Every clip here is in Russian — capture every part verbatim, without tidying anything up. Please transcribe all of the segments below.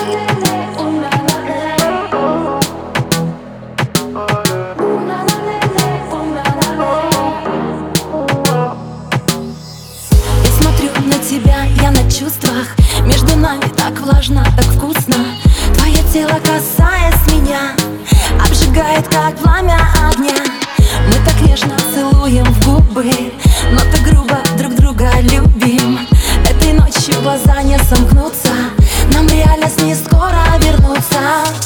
Тебя, я на чувствах. Между нами так влажно, так вкусно. Твое тело, касаясь меня, обжигает, как пламя огня. Мы так нежно целуем в губы, но так грубо друг друга любим. Этой ночью глаза не сомкнутся, нам в реальность не скоро вернуться.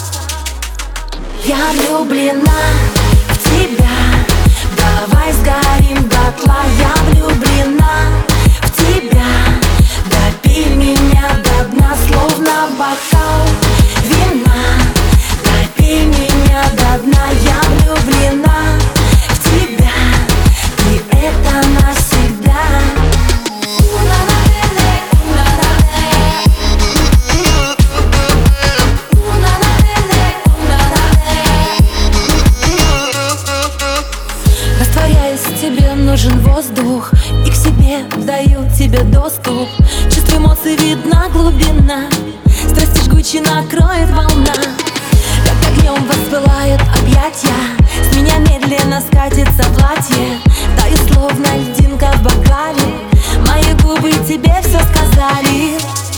Я влюблена в тебя, давай сгорим дотла. Я влюблена в тебя, допей меня до дна, словно бокал вина. Допей меня до дна, я влюблена в тебя, и это навсегда. Растворяясь, тебе нужен воздух, и к себе даю тебе доступ. Чувств, эмоций видна глубина, страсти жгучей накроет волна. Как огнем воспылают объятия, с меня медленно скатится платье. Таю, словно льдинка в бокале, мои губы тебе все сказали.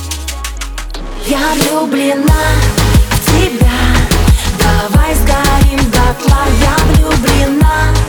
Я влюблена в тебя, давай сгорим дотла. Я влюблена